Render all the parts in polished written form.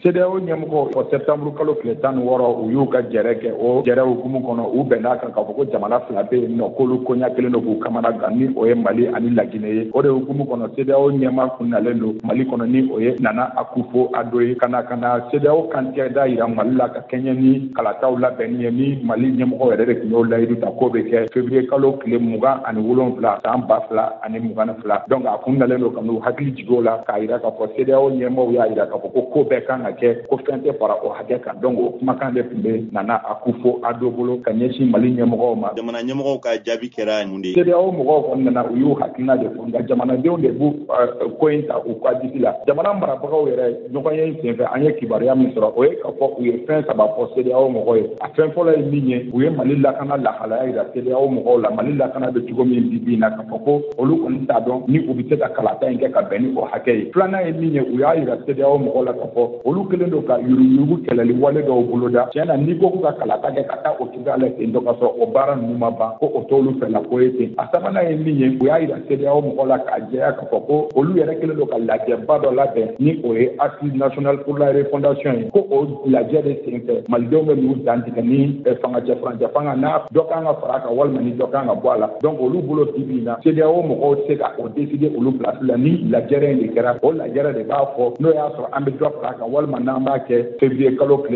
CEDEAO ɲɛmɔgɔ o septembre kalo tile 16 u y'u ka jɛrɛ kɛ o jɛrɛ hukumu kɔnɔ u bɛnna kan k'a fɔ ko jamana fila bɛ yen nɔ k'olu koɲa kelen don k'u kamana gan ni o ye Mali ani Laginɛ ye. O de hukumu kɔnɔ CEDEAO ɲɛma kunnalen don Mali kɔnɔ ni o ye Nana Akufo-Addo ye ka na CEDEAO kantigɛ da yira Mali la ka kɛɲɛ ni kalataw labɛnni ye ni Mali ɲɛmɔgɔ yɛrɛ de tun y'o layidu ta k'o bɛ kɛ février kalo tile 27 san 2022. Donc a kunnalen don ka n'u hakili jigin o la k'a yira k'a fɔ CEDEAO ɲɛmɔgɔw y'a yira k'a fɔ ko bɛɛ kan ka kɛ ko fɛn tɛ fara o hakɛ kan. Donc o kumakan de tun bɛ Nana Akufo-Addo bolo ka ɲɛsin Mali ɲɛmɔgɔw ma. Jamana ɲɛmɔgɔw ka jaabi kɛra mun de ye? CEDEAO mɔgɔw kɔni nana u y'u hakilina de fɔ nka jamanadenw de b'u ko in ta u ka disi la. Jamana marabagaw yɛrɛ ɲɔgɔnye in senfɛ an ye kibaruya min sɔrɔ o ye k'a fɔ u ye fɛn saba fɔ CEDEAO mɔgɔw ye. A fɛn fɔlɔ ye min ye u ye Mali lakana lahalaya yira CEDEAO mɔgɔw la. Mali lakana bɛ cogo min bi na k'a fɔ ko olu kɔni t'a dɔn ni u bɛ se ka kalata in kɛ ka bɛn ni o hakɛ ye. Filanan ye min ye u y'a yira CEDEAO mɔgɔw la k'a fɔ olu kelen don ka yuruguyurugu kɛlɛli wale dɔw boloda. Tiɲɛ na n'i ko k'u ka kalata kɛ ka taa o cogoya la ten dɔ ka sɔrɔ o baara ninnu ma ban ko o t'olu fɛ la ko ye ten. A sabanan ye min ye u y'a yira CEDEAO mɔgɔw la k'a jɛya k'a fɔ ko olu yɛrɛ kelen don ka lajɛba dɔ labɛn ni o ye Assise nationale pour la refondation ye. Ko o lajɛ de senfɛ malidenw bɛ n'u dantigɛ ni fangacɛ furancɛ fanga n'a dɔ kan ka fara a kan walima ni dɔ kan ka bɔ a la. Donc olu bolo bi na CEDEAO mɔgɔw tɛ se ka o décider olu place la ni lajɛrɛ in de kɛra o lajɛrɛ de b'a fɔ n'o y'a sɔrɔ an bɛ dɔ fara a kan walima n'an b'a kɛ février kalo tile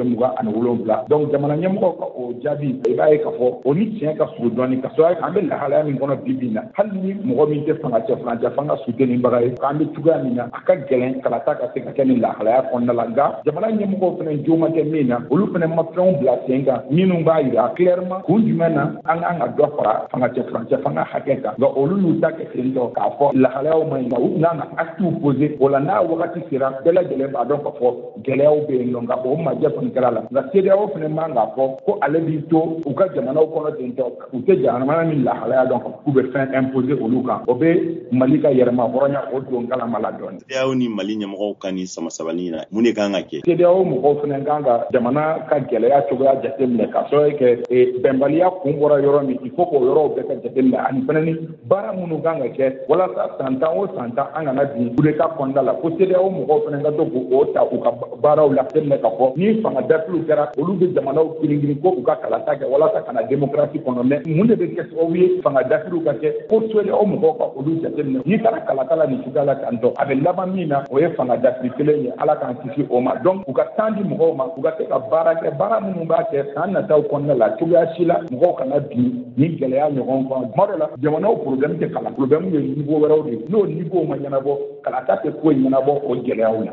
27. Donc jamana ɲɛmɔgɔw ka o jaabi i b'a ye k'a fɔ o ni tiɲɛ ka surun dɔɔni ka sɔrɔ an bɛ lahalaya min kɔnɔ bi na hali ni mɔgɔ min tɛ fangacɛ furancɛ fanga soutenirbaga ye k'an bɛ cogoya min na a ka gɛlɛn kalata ka se ka kɛ ni lahalaya kɔnɔna la nka jamana ɲɛmɔgɔw fana jo ma kɛ min na olu fana ma fɛnw bila sen kan minnu b'a yira clairement kun jumɛn na an kan ka dɔ fara fangacɛ furancɛ fanga hakɛ kan nka olu y'u ta kɛ ten tɔ k'a fɔ lahalayaw ma ɲi nka u tɛna na actes poser o la n'a wagati sera bɛɛ lajɛlen b'a dɔn k'a fɔ gɛlɛyaw bɛ yen nɔ nka o majɛ kɔni kɛra la nka CEDEAO fana man k'a fɔ ko ale b'i to u ka jamanaw kɔnɔ ten tɔ u tɛ jamana min lahalaya dɔn k'u bɛ fɛn imposer olu kan o bɛ Mali ka yɛrɛma hɔrɔnya o don kalama la dɔɔni. CEDEAO ni Mali ɲɛmɔgɔw ka nin samasabali na mun de kan ka kɛ? CEDEAO mɔgɔw fana kan ka jamana ka gɛlɛya cogoya jateminɛ ka sɔrɔ kɛ bɛnbaliya kun bɔra yɔrɔ min il faut k'o yɔrɔw bɛɛ ka jateminɛ ani fana ni baara minnu kan ka kɛ walasa san 10 o san 10 an kana bin coup d'État kɔnɔna la ko CEDEAO mɔgɔw fana ka to k'o ta u ka baaraw la jateminɛ ka fɔ ni fanga dafiliw kɛra olu bɛ jamanaw girin ko u ka kalata kɛ walasa ka na démocratie kɔnɔ mais mun de bɛ kɛ sababu ye fanga dafiliw ka kɛ ko CEDEAO mɔgɔw ka olu jateminɛ n'i taara kalata la nin cogoya la tan tɔ a bɛ laban min na o ye fanga dafili kelen ye ala k'an kisi o ma donc u ka temps di mɔgɔw ma u ka se ka baara kɛ baara minnu b'a kɛ san nataw kɔnɔna la cogoya si la mɔgɔw kana bin ni gɛlɛya ɲɔgɔn kan tuma dɔ la jamanaw problème tɛ kalan problème ye niveau wɛrɛw de n'o niveau ma ɲɛnabɔ kalata tɛ ko ɲɛnabɔ o gɛlɛyaw la